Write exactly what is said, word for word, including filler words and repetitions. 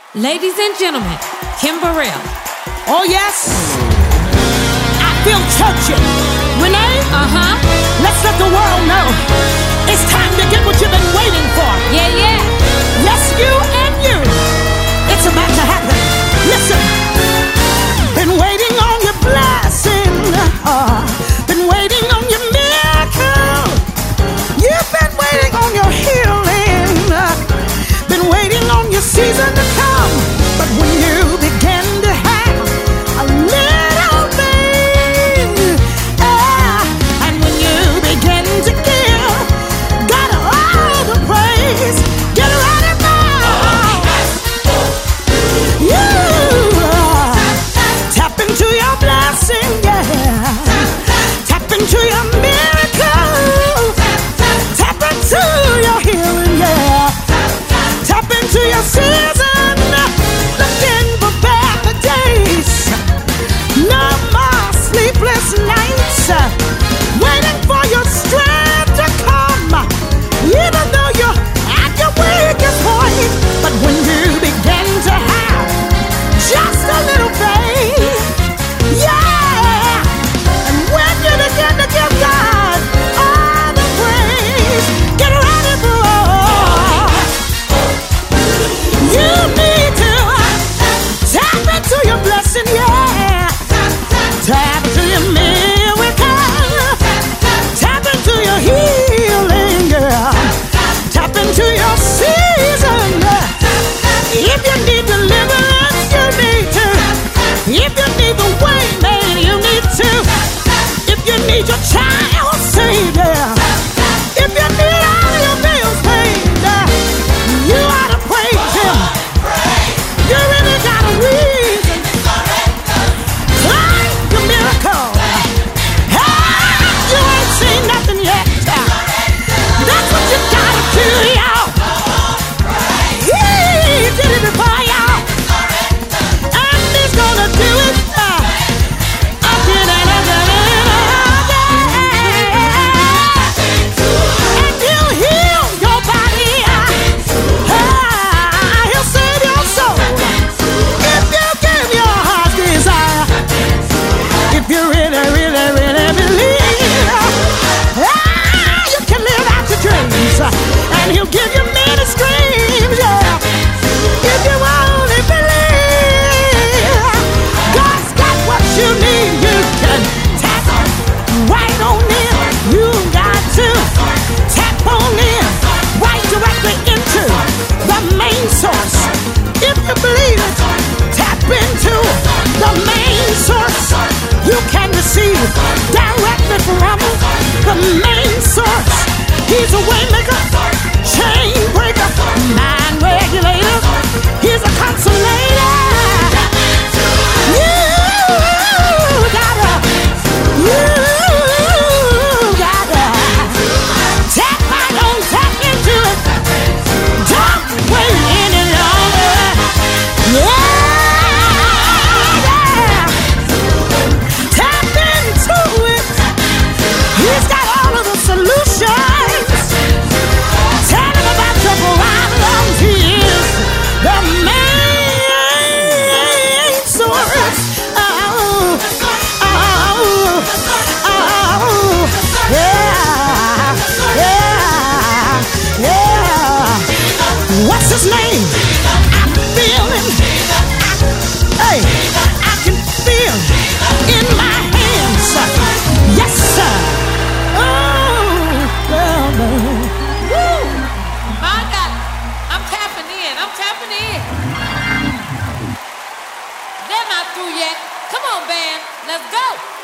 Ladies and gentlemen, Kim Burrell. Oh yes, I feel churchy. Renee, Uh-huh. let's let the world know it's time to get what you've been waiting for. Yeah, yeah. Yes, you and you. It's about to happen. Listen, been waiting on your blessing. Uh, been waiting on your miracle. You've been waiting on your healing. Uh, been waiting on your season to come. But when you begin to have a little thing, ah, and when you begin to give God all the praise, get ready now. You uh, tap into your blessing, yeah. Tap into your miracle. Tap into your healing, yeah. Tap into your season. Looking for better days. No more sleepless nights. Waiting for your strength to come. Even though you're at your weakest point. But when you begin to have just a little faith, yeah. And when you begin to give God all the praise, get ready for all. You need to tap into your blessing, yeah. Tap into your miracle. Tap into your healing, yeah. Tap into your season. If you need deliverance, you need to. If you need the way made, you need to. If you need your child saved, yeah. If you need all your bills paid, yeah, you ought to praise Him. You really got a reason. Claim your miracle. Hey, you ain't seen nothing yet. That's what you gotta do, y'all. He did it before, y'all. And He's gonna do it. uh, Again and again and again. And He'll heal your body. uh, ah, He'll save your soul. If you give your heart's desire, if you really, really, really believe, ah, you can live out your dreams, and He'll give you many screams, yeah. If you only believe, God's got what you need. You can tap right on in. You got to tap on in, right directly into the main source. If you believe it, tap into the main source. You can receive directly from the main source. He's a way maker, chain breaker, mind regulator. He's a consolator. You gotta, you gotta tap right on, tap into it. Don't wait any longer. Yeah, yeah. Tap into it. He's got all of the solutions. Tell him about your problems. He is the main source. Oh, oh, oh, yeah, yeah, yeah. What's his name? I feel him. Hey, I can feel in my hands. Yes, sir. Oh, well, well. Woo. My God. I'm tapping in. I'm tapping in. They're not through yet. Come on, band. Let's go.